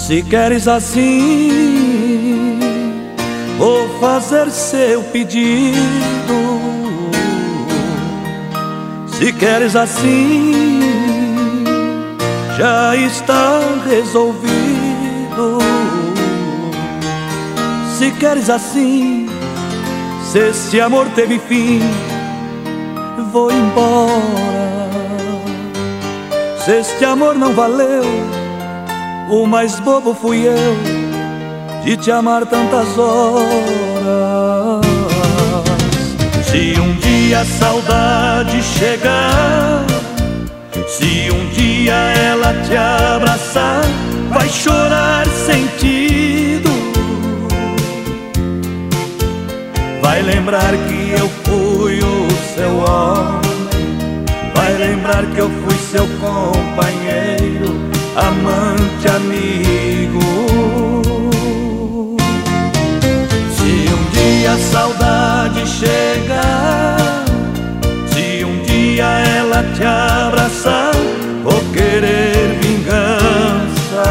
Se queres assim, vou fazer seu pedido. Se queres assim, já está resolvido. Se queres assim, se esse amor teve fim, vou embora. Se este amor não valeu, o mais bobo fui eu de te amar tantas horas. Se um dia a saudade chegar, se um dia ela te abraçar, vai chorar sentido. Vai lembrar que eu fui o seu homem, vai lembrar que eu fui seu companheiro, amante, amigo. Se um dia a saudade chegar, se um dia ela te abraçar, vou querer vingança.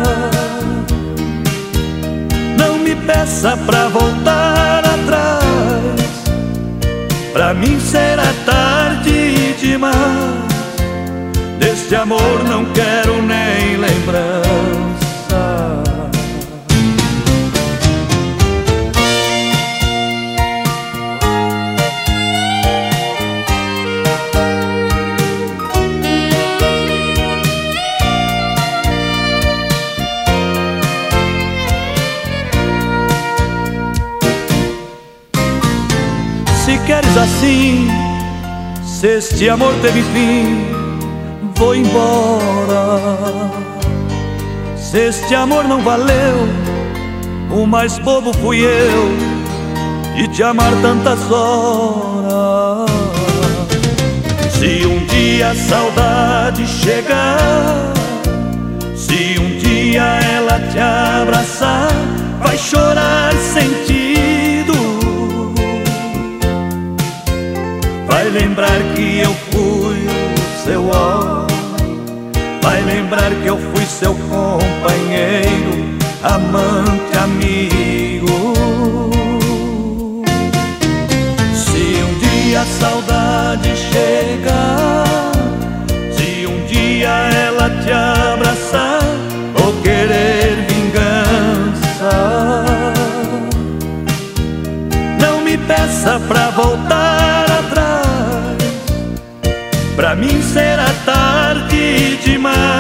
Não me peça pra voltar atrás, pra mim será tarde demais. Deste amor não quero nem lembrança. Se queres assim, se este amor teve fim, vou embora. Se este amor não valeu, o mais bobo fui eu de te amar tantas horas. Se um dia a saudade chegar, se um dia ela te abraçar, vai chorar sentido. Vai lembrar que eu fui o seu homem, vai lembrar que eu fui seu companheiro, amante, amigo. Se um dia a saudade chegar, se um dia ela te abraçar, vou querer vingança. Não me peça pra voltar atrás, pra mim será tarde demais.